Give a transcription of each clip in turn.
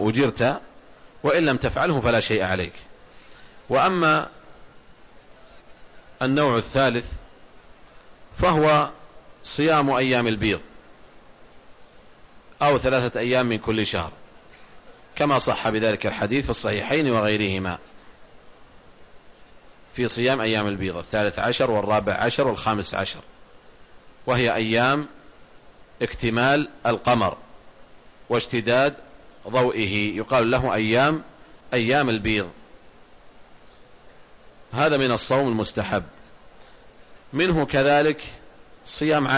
أجرت، وإن لم تفعله فلا شيء عليك. وأما النوع الثالث فهو صيام أيام البيض أو 3 أيام من كل شهر، كما صح بذلك الحديث في الصحيحين وغيرهما في صيام أيام البيض 13 و14 و15، وهي أيام اكتمال القمر واشتداد ضوئه، يقال له أيام البيض. هذا من الصوم المستحب. منه كذلك صيام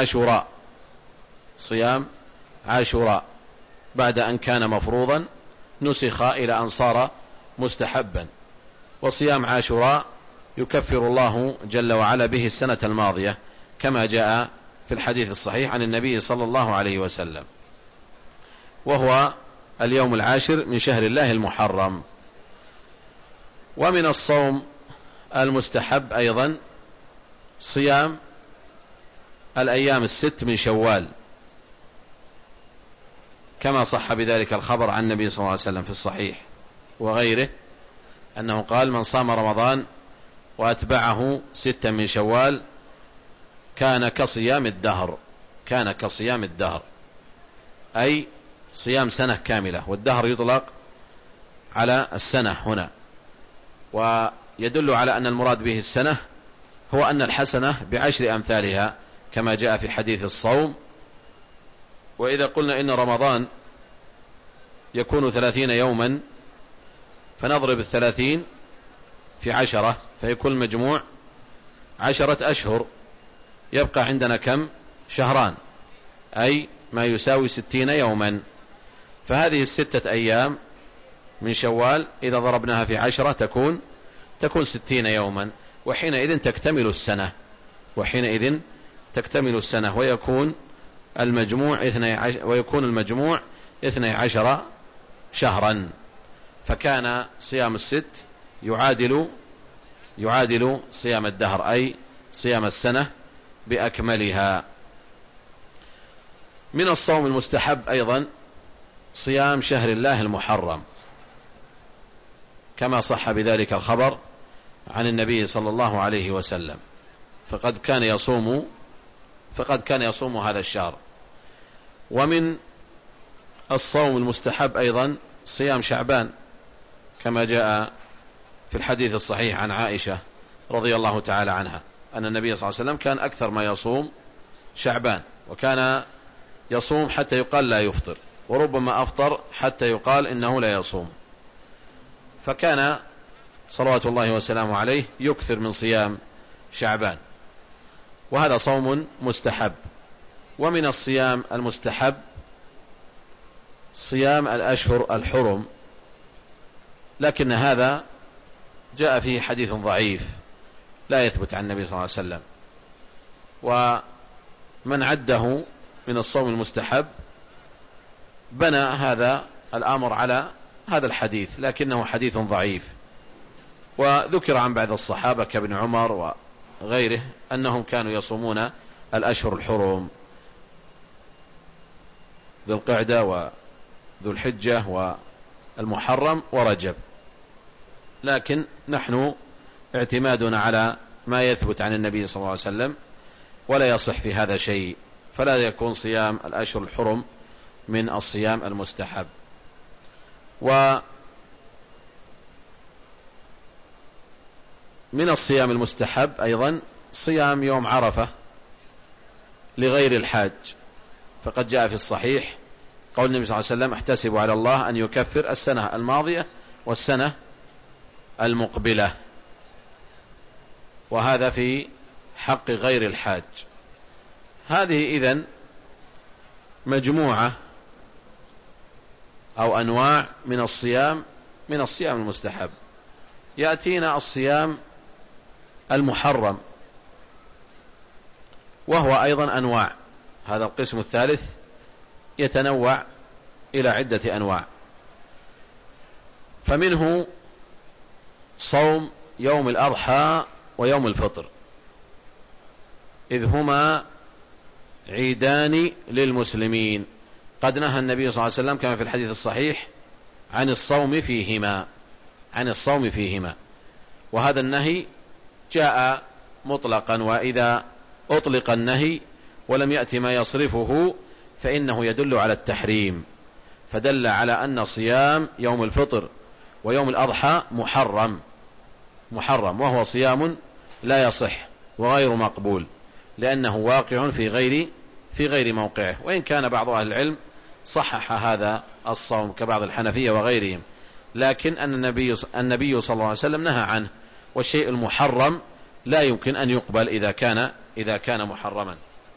عاشوراء بعد أن كان مفروضا نسخ إلى أن صار مستحبا. وصيام عاشوراء يكفر الله جل وعلا به السنة الماضية، كما جاء في الحديث الصحيح عن النبي صلى الله عليه وسلم، وهو اليوم العاشر من شهر الله المحرم. ومن الصوم المستحب أيضا صيام الأيام 6 من شوال، كما صح بذلك الخبر عن النبي صلى الله عليه وسلم في الصحيح وغيره أنه قال: من صام رمضان وأتبعه 6 من شوال كان كصيام الدهر، أي صيام سنة كاملة، والدهر يطلق على السنة هنا، ويدل على أن المراد به السنة هو أن الحسنة ب10 أمثالها، كما جاء في حديث الصوم. وإذا قلنا إن رمضان يكون 30 يوما، فنضرب 30 في 10 فيكون المجموع 10 أشهر، يبقى عندنا كم؟ شهران، أي ما يساوي 60 يوما. فهذه 6 أيام من شوال إذا ضربناها في 10 تكون 60 يوما، وحينئذ تكتمل السنة ويكون المجموع 12 شهرا. فكان صيام 6 يعادل صيام الدهر، أي صيام السنة بأكملها. من الصوم المستحب أيضا صيام شهر الله المحرم، كما صح بذلك الخبر عن النبي صلى الله عليه وسلم، فقد كان يصوم هذا الشهر. ومن الصوم المستحب أيضا صيام شعبان، كما جاء في الحديث الصحيح عن عائشة رضي الله تعالى عنها أن النبي صلى الله عليه وسلم كان أكثر ما يصوم شعبان، وكان يصوم حتى يقال لا يفطر، وربما أفطر حتى يقال إنه لا يصوم. فكان صلوات الله وسلامه عليه يكثر من صيام شعبان، وهذا صوم مستحب. ومن الصيام المستحب صيام الأشهر الحرم، لكن هذا جاء فيه حديث ضعيف لا يثبت عن النبي صلى الله عليه وسلم، ومن عده من الصوم المستحب بنى هذا الأمر على هذا الحديث، لكنه حديث ضعيف. وذكر عن بعض الصحابة كابن عمر وغيره أنهم كانوا يصومون الأشهر الحرم، ذو القعدة وذو الحجة والمحرم ورجب، لكن نحن اعتمادنا على ما يثبت عن النبي صلى الله عليه وسلم، ولا يصح في هذا شيء، فلا يكون صيام الأشهر الحرم من الصيام المستحب. ومن الصيام المستحب أيضا صيام يوم عرفة لغير الحاج، فقد جاء في الصحيح قول النبي صلى الله عليه وسلم: احتسبوا على الله أن يكفر السنة الماضية والسنة المقبلة، وهذا في حق غير الحاج. هذه إذن مجموعة أو أنواع من الصيام المستحب. يأتينا الصيام المحرم، وهو أيضا أنواع، هذا القسم الثالث يتنوع إلى عدة أنواع. فمنه صوم يوم الأضحى ويوم الفطر، إذ هما عيدان للمسلمين. قد نهى النبي صلى الله عليه وسلم كما في الحديث الصحيح عن الصوم فيهما. وهذا النهي جاء مطلقا، وإذا أطلق النهي ولم يأتي ما يصرفه فإنه يدل على التحريم، فدل على أن صيام يوم الفطر ويوم الأضحى محرم، وهو صيام لا يصح وغير مقبول، لأنه واقع في غير موقعه. وإن كان بعض أهل العلم صحح هذا الصوم كبعض الحنفية وغيرهم، لكن أن النبي صلى الله عليه وسلم نهى عنه، والشيء المحرم لا يمكن أن يقبل إذا كان محرما.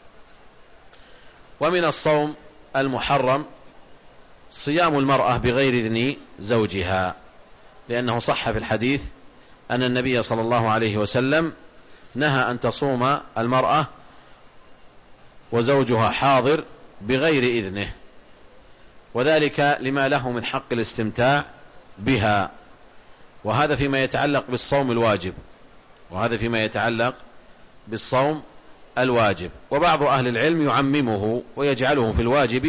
ومن الصوم المحرم صيام المرأة بغير إذن زوجها، لأنه صح في الحديث أن النبي صلى الله عليه وسلم نهى أن تصوم المرأة وزوجها حاضر بغير إذنه، وذلك لما له من حق الاستمتاع بها. وهذا فيما يتعلق بالصوم الواجب. وبعض أهل العلم يعممه ويجعله في الواجب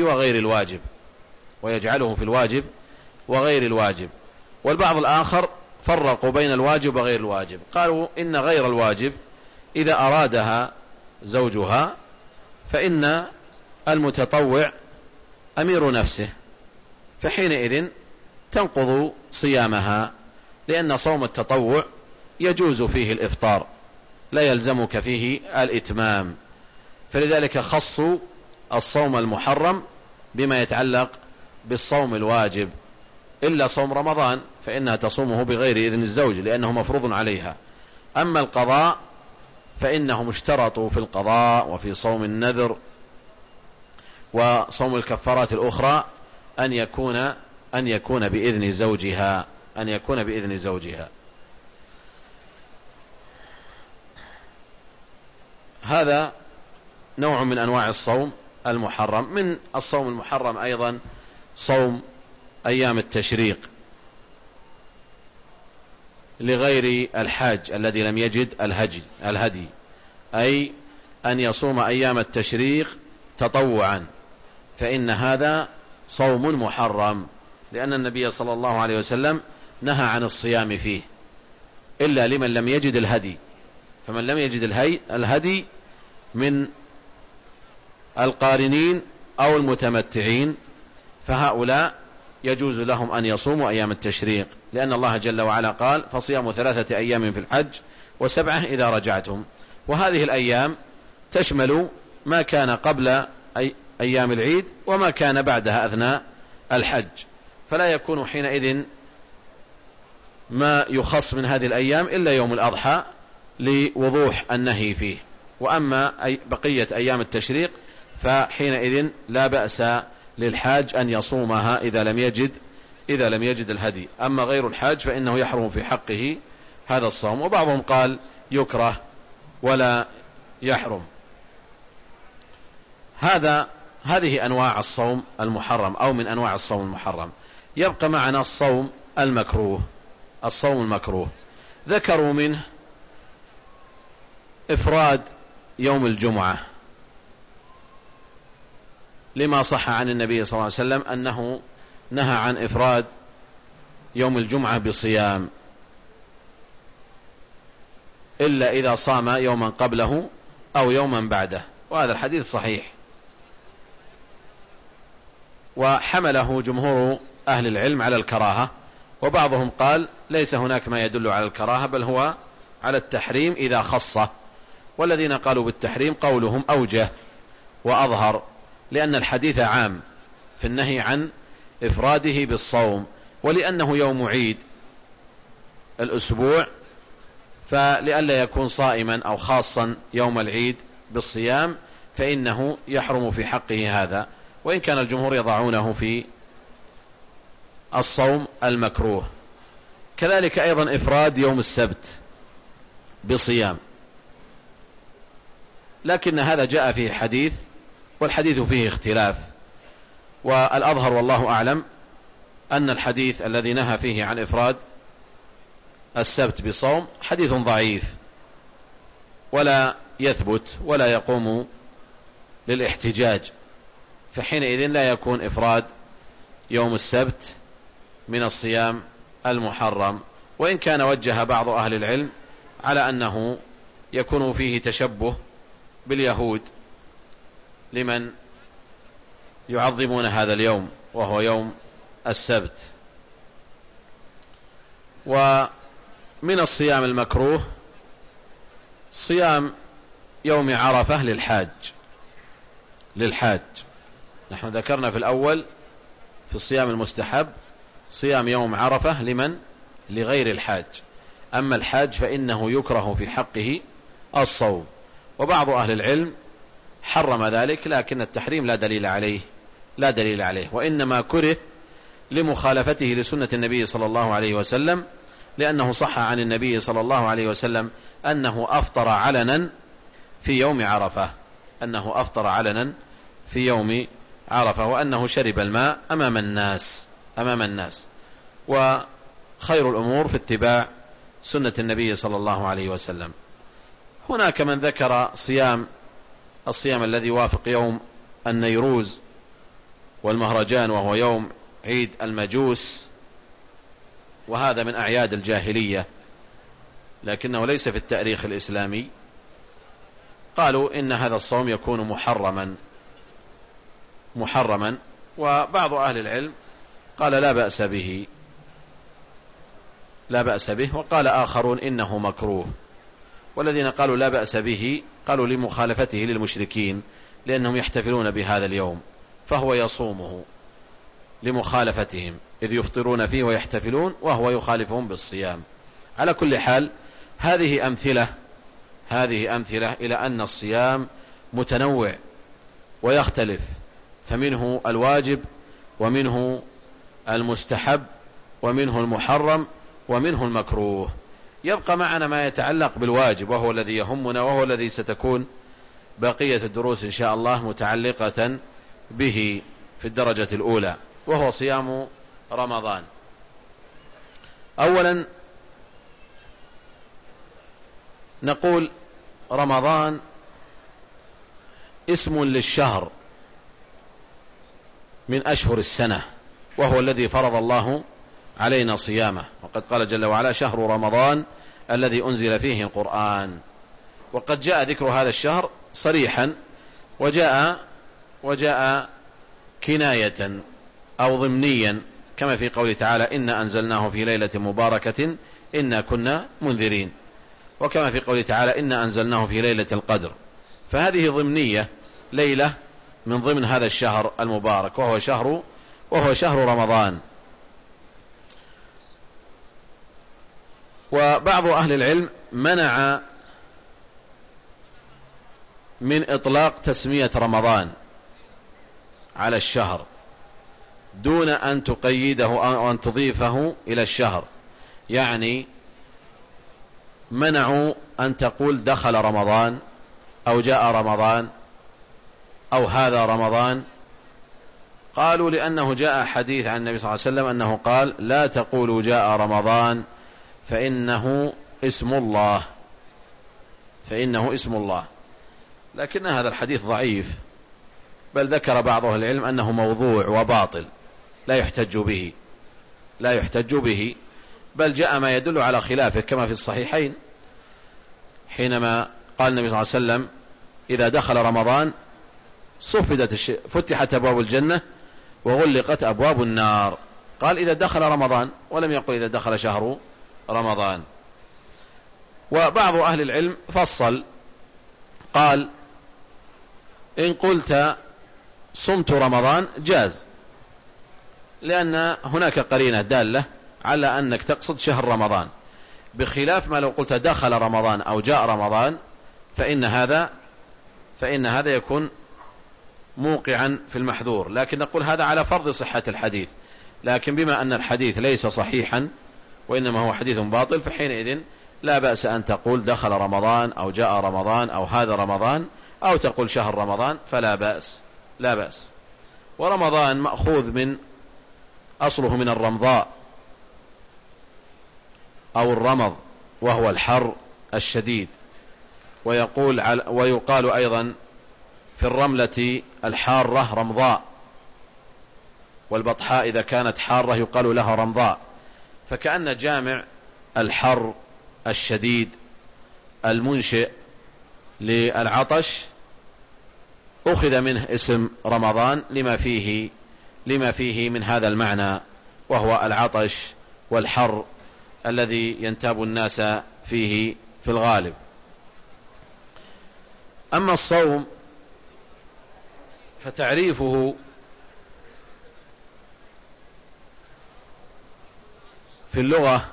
وغير الواجب، والبعض الآخر فرقوا بين الواجب وغير الواجب، قالوا إن غير الواجب إذا أرادها زوجها فإن المتطوع أمير نفسه، فحينئذ تنقض صيامها، لأن صوم التطوع يجوز فيه الإفطار، لا يلزمك فيه الإتمام، فلذلك خصوا الصوم المحرم بما يتعلق بالصوم الواجب، إلا صوم رمضان فإنها تصومه بغير إذن الزوج لأنه مفروض عليها. أما القضاء فإنهم اشترطوا في القضاء وفي صوم النذر وصوم الكفارات الأخرى أن يكون بإذن زوجها. هذا نوع من أنواع الصوم المحرم. من الصوم المحرم أيضا صوم أيام التشريق لغير الحاج الذي لم يجد الهدي، أي أن يصوم أيام التشريق تطوعا، فإن هذا صوم محرم، لأن النبي صلى الله عليه وسلم نهى عن الصيام فيه إلا لمن لم يجد الهدي. فمن لم يجد الهدي من القارنين أو المتمتعين فهؤلاء يجوز لهم أن يصوموا أيام التشريق، لأن الله جل وعلا قال: فصيام 3 أيام في الحج و7 إذا رجعتم. وهذه الأيام تشمل ما كان قبل أيام العيد وما كان بعدها أثناء الحج، فلا يكون حينئذ ما يخص من هذه الأيام إلا يوم الأضحى لوضوح النهي فيه. وأما بقية أيام التشريق فحينئذ لا بأس للحاج أن يصومها إذا لم يجد الهدي. أما غير الحاج فإنه يحرم في حقه هذا الصوم، وبعضهم قال يكره ولا يحرم. هذه أنواع الصوم المحرم أو من أنواع الصوم المحرم. يبقى معنا الصوم المكروه. ذكروا منه إفراد يوم الجمعة، لما صح عن النبي صلى الله عليه وسلم أنه نهى عن إفراد يوم الجمعة بصيام إلا إذا صام يوما قبله أو يوما بعده، وهذا الحديث صحيح، وحمله جمهور أهل العلم على الكراهة، وبعضهم قال ليس هناك ما يدل على الكراهة بل هو على التحريم إذا خصه. والذين قالوا بالتحريم قولهم أوجه وأظهر، لأن الحديث عام في النهي عن إفراده بالصوم، ولأنه يوم عيد الأسبوع فلئلا يكون صائما أو خاصا يوم العيد بالصيام فإنه يحرم في حقه هذا، وإن كان الجمهور يضعونه في الصوم المكروه. كذلك أيضا إفراد يوم السبت بصيام، لكن هذا جاء فيه حديث، والحديث فيه اختلاف، والأظهر والله أعلم أن الحديث الذي نهى فيه عن إفراد السبت بصوم حديث ضعيف ولا يثبت ولا يقوم للاحتجاج، فحينئذ لا يكون إفراد يوم السبت من الصيام المحرم، وإن كان وجه بعض أهل العلم على أنه يكون فيه تشبه باليهود لمن يعظمون هذا اليوم وهو يوم السبت. ومن الصيام المكروه صيام يوم عرفة للحاج. نحن ذكرنا في الأول في الصيام المستحب صيام يوم عرفة لغير الحاج، أما الحاج فإنه يكره في حقه الصوم، وبعض أهل العلم حرم ذلك، لكن التحريم لا دليل عليه، وإنما كره لمخالفته لسنة النبي صلى الله عليه وسلم، لأنه صح عن النبي صلى الله عليه وسلم أنه أفطر علنا في يوم عرفة وأنه شرب الماء أمام الناس. وخير الأمور في اتباع سنة النبي صلى الله عليه وسلم. هناك من ذكر الصيام الذي وافق يوم النيروز والمهرجان، وهو يوم عيد المجوس، وهذا من أعياد الجاهلية لكنه ليس في التاريخ الإسلامي. قالوا إن هذا الصوم يكون محرما، وبعض أهل العلم قال لا بأس به، وقال آخرون إنه مكروه. والذين قالوا لا بأس به قالوا لمخالفته للمشركين، لأنهم يحتفلون بهذا اليوم فهو يصومه لمخالفتهم، إذ يفطرون فيه ويحتفلون وهو يخالفهم بالصيام. على كل حال هذه أمثلة إلى أن الصيام متنوع ويختلف، فمنه الواجب ومنه المستحب ومنه المحرم ومنه المكروه. يبقى معنا ما يتعلق بالواجب، وهو الذي يهمنا، وهو الذي ستكون بقية الدروس إن شاء الله متعلقة به في الدرجة الأولى، وهو صيام رمضان. أولا نقول رمضان اسم للشهر من أشهر السنة، وهو الذي فرض الله علينا صيامه، وقد قال جل وعلا شهر رمضان الذي أنزل فيه القرآن. وقد جاء ذكر هذا الشهر صريحا، وجاء كناية أو ضمنيا، كما في قوله تعالى إنا أنزلناه في ليلة مباركة إنا كنا منذرين، وكما في قوله تعالى إنا أنزلناه في ليلة القدر. فهذه ضمنية، ليلة من ضمن هذا الشهر المبارك، وهو شهر رمضان. وبعض أهل العلم منع من إطلاق تسمية رمضان على الشهر دون أن تقيده أو أن تضيفه إلى الشهر، يعني منعوا أن تقول دخل رمضان أو جاء رمضان أو هذا رمضان. قالوا لأنه جاء حديث عن النبي صلى الله عليه وسلم أنه قال لا تقولوا جاء رمضان فإنه اسم الله، لكن هذا الحديث ضعيف، بل ذكر بعض أهل العلم أنه موضوع وباطل لا يحتج به، بل جاء ما يدل على خلافه كما في الصحيحين، حينما قال النبي صلى الله عليه وسلم إذا دخل رمضان فتحت أبواب الجنة وغلقت أبواب النار. قال إذا دخل رمضان، ولم يقل إذا دخل شهر رمضان. وبعض أهل العلم فصل، قال إن قلت صمت رمضان جاز، لأن هناك قرينة دالة على أنك تقصد شهر رمضان، بخلاف ما لو قلت دخل رمضان أو جاء رمضان فإن هذا يكون موقعا في المحذور. لكن نقول هذا على فرض صحة الحديث، لكن بما أن الحديث ليس صحيحا وإنما هو حديث باطل، فحينئذ لا بأس أن تقول دخل رمضان أو جاء رمضان أو هذا رمضان، أو تقول شهر رمضان، فلا بأس. ورمضان مأخوذ أصله من الرمضاء أو الرمض، وهو الحر الشديد، ويقال أيضا في الرملة الحارة رمضاء، والبطحاء إذا كانت حارة يقال لها رمضاء. فكأن جامع الحر الشديد المنشئ للعطش أخذ منه اسم رمضان لما فيه من هذا المعنى، وهو العطش والحر الذي ينتاب الناس فيه في الغالب. أما الصوم فتعريفه في اللغة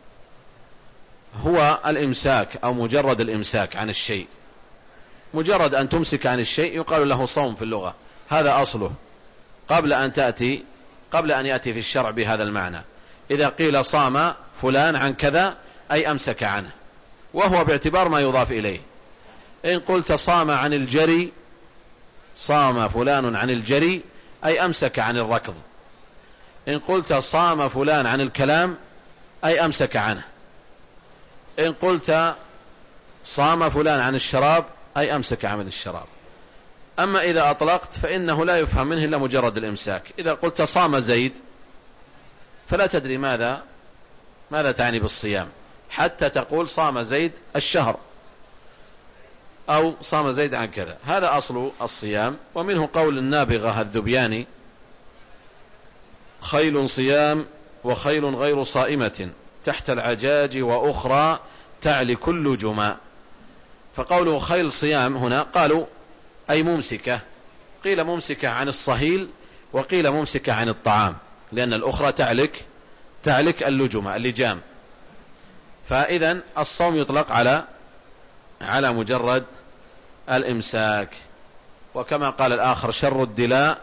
هو الإمساك أو مجرد الإمساك عن الشيء، مجرد أن تمسك عن الشيء يقال له صوم في اللغة. هذا أصله قبل أن يأتي في الشرع بهذا المعنى. إذا قيل صام فلان عن كذا أي أمسك عنه، وهو باعتبار ما يضاف إليه. إن قلت صام عن الجري، صام فلان عن الجري أي أمسك عن الركض. إن قلت صام فلان عن الكلام أي أمسك عنه. إن قلت صام فلان عن الشراب أي أمسك عن الشراب. أما إذا أطلقت فإنه لا يفهم منه إلا مجرد الإمساك. إذا قلت صام زيد فلا تدري ماذا تعني بالصيام، حتى تقول صام زيد الشهر أو صام زيد عن كذا. هذا أصل الصيام. ومنه قول النابغة الذبياني: خيل صيام وخيل غير صائمة تحت العجاج وأخرى تعلي كل جماء. فقوله خيل صيام هنا قالوا أي ممسكة، قيل ممسكة عن الصهيل وقيل ممسكة عن الطعام، لأن الأخرى تعلك اللجام. فإذا الصوم يطلق على مجرد الإمساك. وكما قال الآخر: شر الدلاء،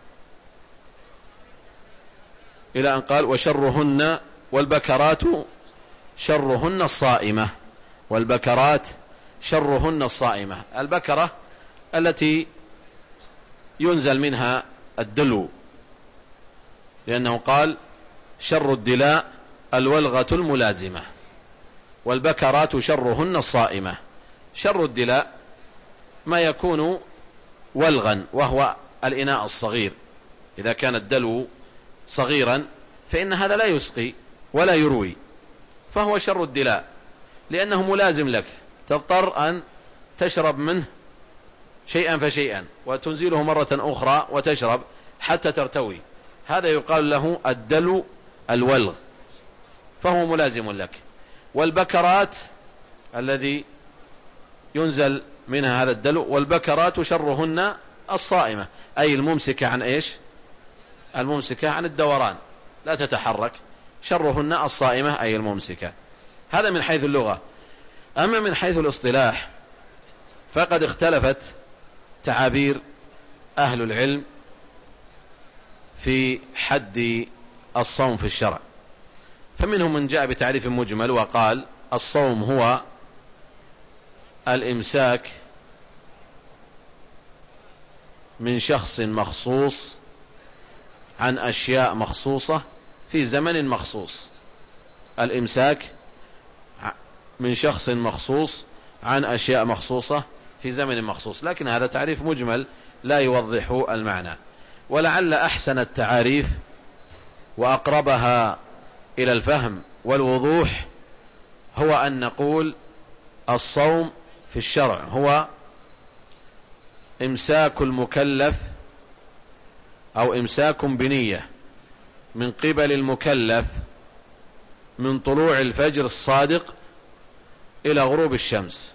إلى أن قال: وشرهن والبكرات شرهن الصائمة. والبكرات شرهن الصائمة. البكرة التي ينزل منها الدلو، لأنه قال: شر الدلاء الولغة الملازمة، والبكرات شرهن الصائمة. شر الدلاء ما يكون ولغا، وهو الإناء الصغير. إذا كان الدلو صغيرا فإن هذا لا يسقي ولا يروي، فهو شر الدلاء، لأنه ملازم لك، تضطر أن تشرب منه شيئا فشيئا وتنزله مرة أخرى وتشرب حتى ترتوي. هذا يقال له الدلو الولغ، فهو ملازم لك. والبكرات الذي ينزل منها هذا الدلو، والبكرات شرهن الصائمة، أي الممسكة عن إيش؟ الممسكة عن الدوران، لا تتحرك. شرهن الصائمة أي الممسكة. هذا من حيث اللغة. أما من حيث الاصطلاح فقد اختلفت تعابير أهل العلم في حد الصوم في الشرع. فمنهم من جاء بتعريف مجمل وقال: الصوم هو الإمساك من شخص مخصوص عن أشياء مخصوصة في زمن مخصوص. الإمساك من شخص مخصوص عن أشياء مخصوصة في زمن مخصوص. لكن هذا تعريف مجمل لا يوضح المعنى. ولعل أحسن التعاريف وأقربها إلى الفهم والوضوح هو أن نقول: الصوم في الشرع هو إمساك المكلف أو إمساك بنية من قبل المكلف من طلوع الفجر الصادق إلى غروب الشمس.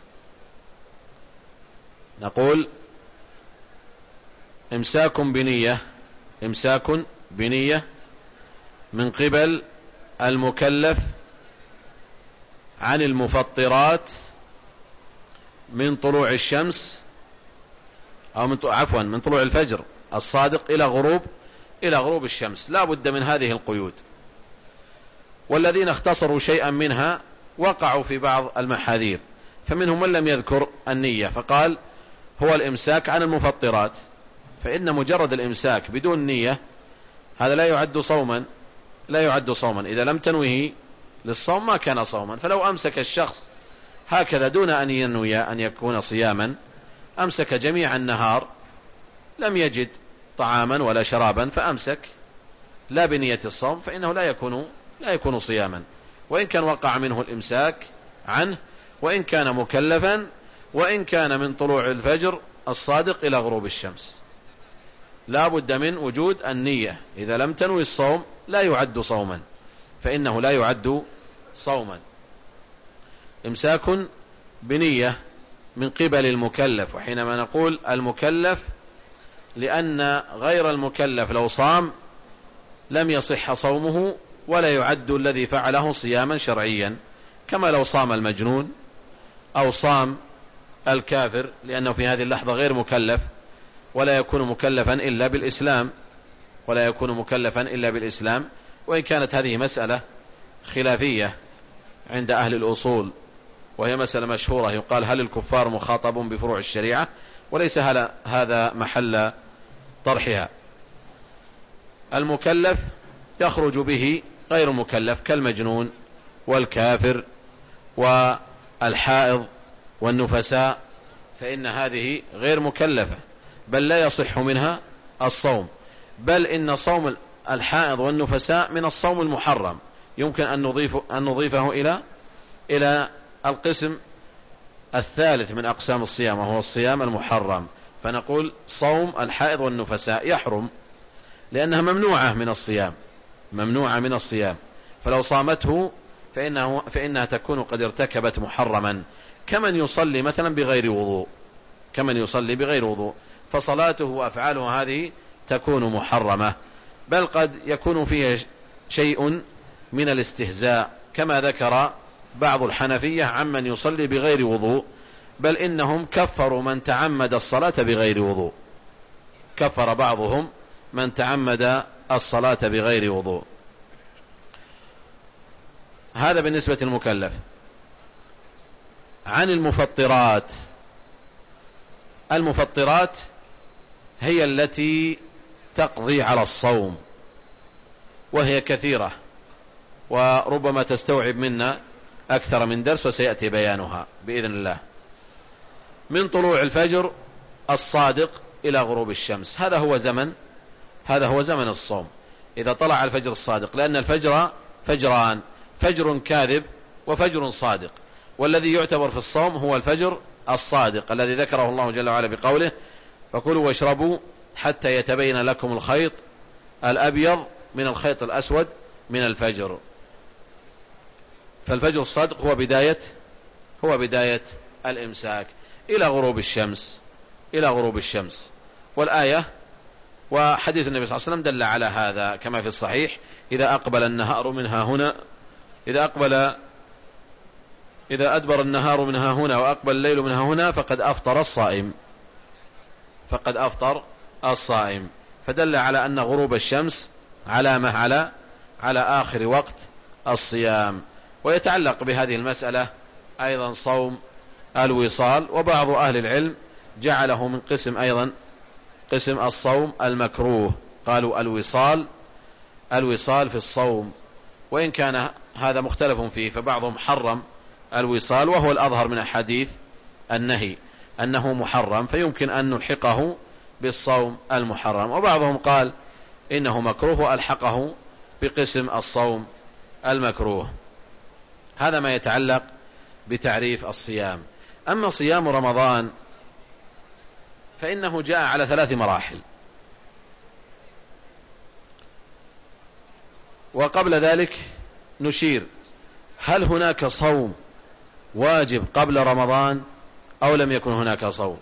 نقول: إمساك بنية من قبل المكلف عن المفطرات من طلوع الشمس، أو من طلوع الفجر الصادق إلى غروب الشمس. لا بد من هذه القيود. والذين اختصروا شيئا منها وقعوا في بعض المحاذير، فمنهم من لم يذكر النية فقال: هو الإمساك عن المفطرات. فإن مجرد الإمساك بدون نية هذا لا يعد صوما. إذا لم تنوه للصوم ما كان صوما. فلو أمسك الشخص هكذا دون أن ينوي أن يكون صياما، أمسك جميع النهار، لم يجد طعاما ولا شرابا فأمسك لا بنية الصوم فإنه لا يكون صياما، وإن كان وقع منه الإمساك عنه، وإن كان مكلفا، وإن كان من طلوع الفجر الصادق إلى غروب الشمس. لا بد من وجود النية. إذا لم تنوي الصوم لا يعد صوما، فإنه لا يعد صوما. إمساك بنية من قبل المكلف. وحينما نقول المكلف لأن غير المكلف لو صام لم يصح صومه ولا يعد الذي فعله صياما شرعيا، كما لو صام المجنون أو صام الكافر، لأنه في هذه اللحظة غير مكلف ولا يكون مكلفا إلا بالإسلام. وإن كانت هذه مسألة خلافية عند أهل الأصول، وهي مسألة مشهورة، يقال هل الكفار مخاطب بفروع الشريعة، وليس هذا محل طرحها. المكلف يخرج به غير مكلف كالمجنون والكافر والحائض والنفساء، فإن هذه غير مكلفة، بل لا يصح منها الصوم، بل إن صوم الحائض والنفساء من الصوم المحرم، يمكن أن نضيفه إلى القسم الثالث من أقسام الصيام، وهو الصيام المحرم. فنقول صوم الحائض والنفساء يحرم لأنها ممنوعة من الصيام، فلو صامته فإنها تكون قد ارتكبت محرما، كمن يصلي مثلا بغير وضوء، فصلاته وأفعاله هذه تكون محرمة، بل قد يكون فيها شيء من الاستهزاء، كما ذكر بعض الحنفية عمن يصلي بغير وضوء، بل إنهم كفروا من تعمد الصلاة بغير وضوء، كفر بعضهم من تعمد الصلاة بغير وضوء. هذا بالنسبة للمكلف. عن المفطرات هي التي تقضي على الصوم، وهي كثيرة، وربما تستوعب منا أكثر من درس، وسيأتي بيانها بإذن الله. من طلوع الفجر الصادق إلى غروب الشمس، هذا هو زمن الصوم، إذا طلع الفجر الصادق، لأن الفجر فجران: فجر كاذب وفجر صادق، والذي يعتبر في الصوم هو الفجر الصادق الذي ذكره الله جل وعلا بقوله: فكلوا واشربوا حتى يتبين لكم الخيط الأبيض من الخيط الأسود من الفجر. فالفجر الصادق هو بداية الإمساك إلى غروب الشمس. والآية وحديث النبي صلى الله عليه وسلم دل على هذا، كما في الصحيح: إذا أدبر النهار من ها هنا وأقبل الليل من ها هنا فقد أفطر الصائم. فدل على أن غروب الشمس علامة على آخر وقت الصيام. ويتعلق بهذه المسألة أيضا صوم الوصال، وبعض أهل العلم جعله من قسم الصوم المكروه، قالوا الوصال في الصوم، وإن كان هذا مختلف فيه، فبعضهم حرم الوصال، وهو الأظهر من أحاديث النهي أنه محرم، فيمكن أن نلحقه بالصوم المحرم، وبعضهم قال إنه مكروه وألحقه بقسم الصوم المكروه. هذا ما يتعلق بتعريف الصيام. أما صيام رمضان فإنه جاء على 3 مراحل، وقبل ذلك نشير: هل هناك صوم واجب قبل رمضان أو لم يكن هناك صوم؟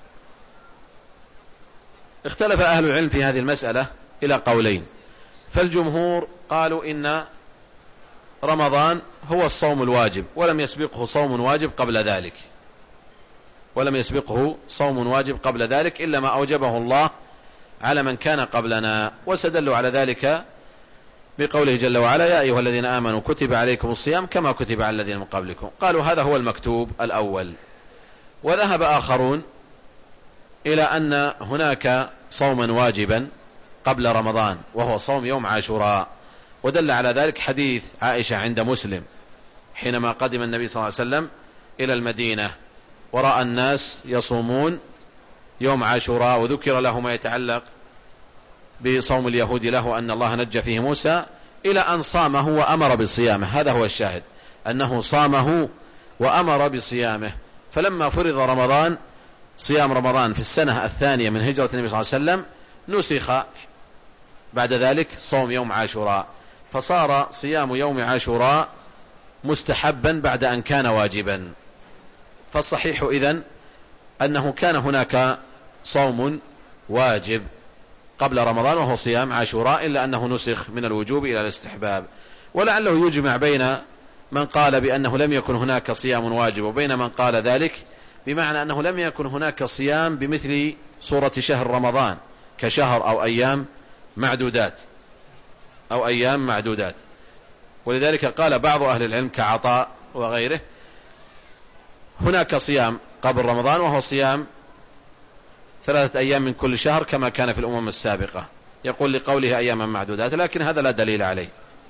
اختلف أهل العلم في هذه المسألة إلى قولين. فالجمهور قالوا إن رمضان هو الصوم الواجب، ولم يسبقه صوم واجب قبل ذلك إلا ما أوجبه الله على من كان قبلنا، واستدلوا على ذلك بقوله جل وعلا: يا أيها الذين آمنوا كتب عليكم الصيام كما كتب على الذين من قبلكم. قالوا هذا هو المكتوب الأول. وذهب آخرون إلى أن هناك صوما واجبا قبل رمضان، وهو صوم يوم عاشوراء، ودل على ذلك حديث عائشة عند مسلم حينما قدم النبي صلى الله عليه وسلم إلى المدينة ورأى الناس يصومون يوم عاشوراء، وذكر له ما يتعلق بصوم اليهود له أن الله نجى فيه موسى، إلى أن صامه وأمر بصيامه. هذا هو الشاهد، أنه صامه وأمر بصيامه. فلما فرض رمضان، صيام رمضان في السنة الثانية من هجرة النبي صلى الله عليه وسلم، نسخ بعد ذلك صوم يوم عاشوراء، فصار صيام يوم عاشوراء مستحبا بعد أن كان واجبا. فالصحيح إذن أنه كان هناك صوم واجب قبل رمضان وهو صيام عاشوراء، إلا أنه نسخ من الوجوب إلى الاستحباب. ولعله يجمع بين من قال بأنه لم يكن هناك صيام واجب وبين من قال ذلك، بمعنى أنه لم يكن هناك صيام بمثل صورة شهر رمضان كشهر أو أيام معدودات. ولذلك قال بعض أهل العلم كعطاء وغيره: هناك صيام قبل رمضان وهو صيام 3 أيام من كل شهر كما كان في الأمم السابقة، يقول لقوله أياما معدودات، لكن هذا لا دليل عليه.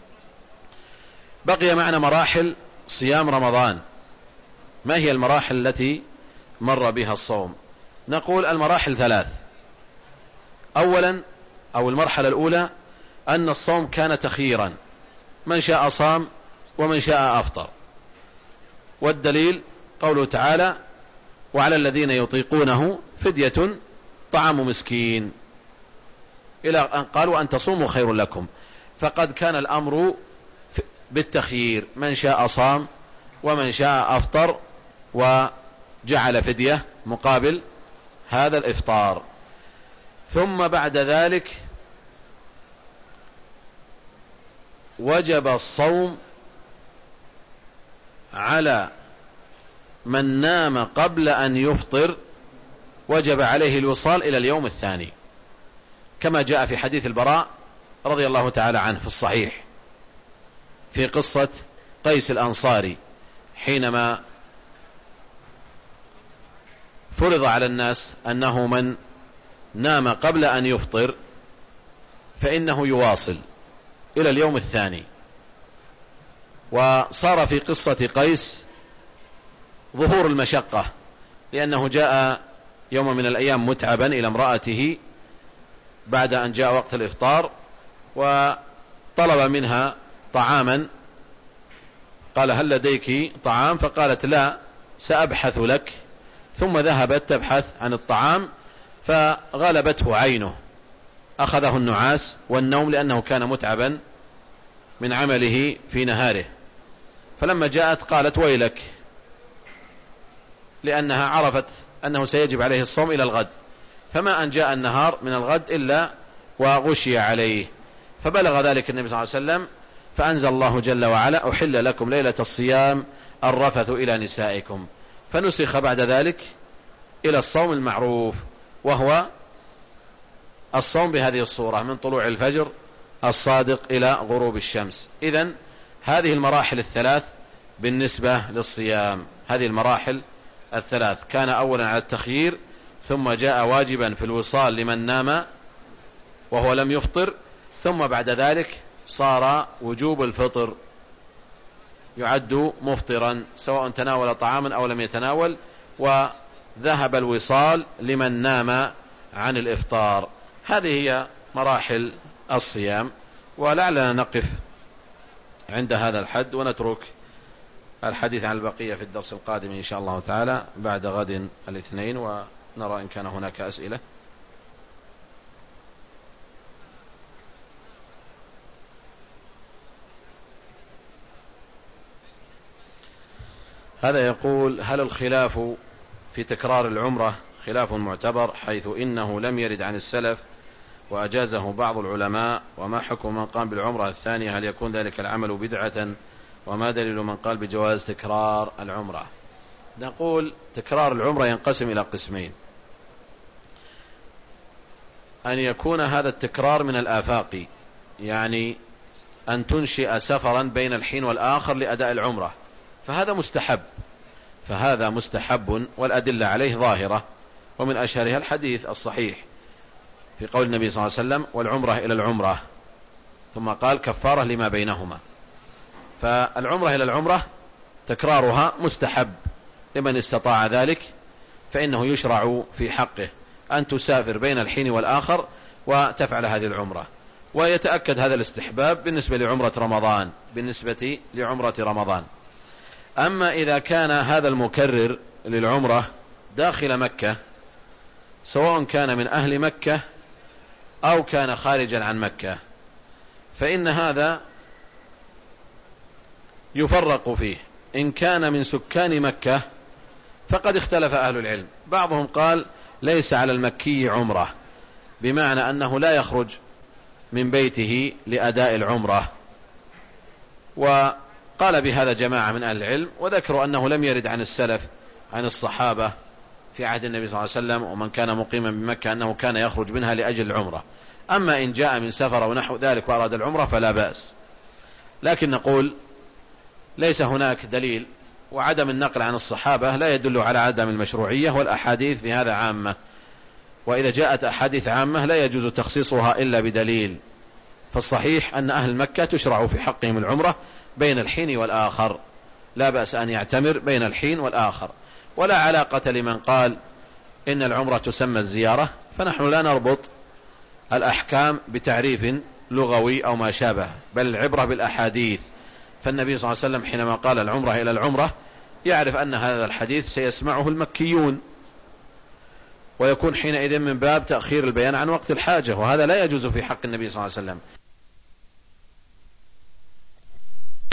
بقي معنا مراحل صيام رمضان. ما هي المراحل التي مر بها الصوم؟ نقول المراحل 3. أولا، أو المرحلة الأولى، أن الصوم كان تخييرا، من شاء صام ومن شاء أفطر. والدليل قوله تعالى: وعلى الذين يطيقونه فدية طعام مسكين، إلى أن قالوا أن تصوموا خير لكم. فقد كان الأمر بالتخيير، من شاء صام ومن شاء أفطر، وجعل فدية مقابل هذا الإفطار. ثم بعد ذلك وجب الصوم على من نام قبل أن يفطر، وجب عليه الوصال إلى اليوم الثاني، كما جاء في حديث البراء رضي الله تعالى عنه في الصحيح في قصة قيس الأنصاري، حينما فرض على الناس أنه من نام قبل أن يفطر فإنه يواصل إلى اليوم الثاني. وصار في قصة قيس ظهور المشقة، لأنه جاء يوم من الأيام متعبا إلى امرأته بعد أن جاء وقت الإفطار، وطلب منها طعاما، قال: هل لديك طعام؟ فقالت: لا، سأبحث لك. ثم ذهبت تبحث عن الطعام، فغلبته عينه، أخذه النعاس والنوم، لأنه كان متعبا من عمله في نهاره. فلما جاءت قالت: ويلك، لأنها عرفت أنه سيجب عليه الصوم إلى الغد، فما أن جاء النهار من الغد إلا وغشي عليه. فبلغ ذلك النبي صلى الله عليه وسلم، فأنزل الله جل وعلا: أحل لكم ليلة الصيام الرفث إلى نسائكم. فنسخ بعد ذلك إلى الصوم المعروف، وهو الصوم بهذه الصورة من طلوع الفجر الصادق إلى غروب الشمس. إذن هذه المراحل الثلاث بالنسبة للصيام. هذه المراحل الثلاث كان أولا على التخيير، ثم جاء واجبا في الوصال لمن نام وهو لم يفطر، ثم بعد ذلك صار وجوب الفطر، يعد مفطرا سواء تناول طعاما أو لم يتناول، وذهب الوصال لمن نام عن الإفطار. هذه هي مراحل الصيام، ولعلنا نقف عند هذا الحد ونترك الحديث عن البقية في الدرس القادم إن شاء الله تعالى بعد غد الاثنين، ونرى إن كان هناك أسئلة. هذا يقول: هل الخلاف في تكرار العمرة خلاف معتبر، حيث إنه لم يرد عن السلف وأجازه بعض العلماء؟ وما حكم من قام بالعمرة الثانية؟ هل يكون ذلك العمل بدعة؟ وما دليل من قال بجواز تكرار العمرة؟ نقول تكرار العمرة ينقسم إلى قسمين: أن يكون هذا التكرار من الآفاق، يعني أن تنشئ سفرا بين الحين والآخر لأداء العمرة، فهذا مستحب والأدلة عليه ظاهرة، ومن أشهرها الحديث الصحيح في قول النبي صلى الله عليه وسلم: والعمرة إلى العمرة، ثم قال: كفارة لما بينهما. فالعمرة إلى العمرة تكرارها مستحب لمن استطاع ذلك، فإنه يشرع في حقه أن تسافر بين الحين والآخر وتفعل هذه العمرة. ويتأكد هذا الاستحباب بالنسبة لعمرة رمضان. أما إذا كان هذا المكرر للعمرة داخل مكة، سواء كان من أهل مكة أو كان خارجا عن مكة، فإن هذا يفرق فيه. إن كان من سكان مكة فقد اختلف أهل العلم، بعضهم قال ليس على المكي عمرة، بمعنى أنه لا يخرج من بيته لأداء العمرة، وقال بهذا جماعة من أهل العلم، وذكروا أنه لم يرد عن السلف عن الصحابة في عهد النبي صلى الله عليه وسلم ومن كان مقيما بمكة أنه كان يخرج منها لأجل العمرة. أما إن جاء من سفر ونحو ذلك وأراد العمرة فلا بأس، لكن نقول ليس هناك دليل، وعدم النقل عن الصحابة لا يدل على عدم المشروعية، والأحاديث في هذا عامة، وإذا جاءت أحاديث عامة لا يجوز تخصيصها إلا بدليل. فالصحيح أن أهل مكة تشرع في حقهم العمرة بين الحين والآخر، لا بأس أن يعتمر بين الحين والآخر، ولا علاقة لمن قال إن العمرة تسمى الزيارة، فنحن لا نربط الأحكام بتعريف لغوي أو ما شابه، بل العبرة بالأحاديث. فالنبي صلى الله عليه وسلم حينما قال العمرة إلى العمرة يعرف أن هذا الحديث سيسمعه المكيون، ويكون حينئذ من باب تأخير البيان عن وقت الحاجة، وهذا لا يجوز في حق النبي صلى الله عليه وسلم.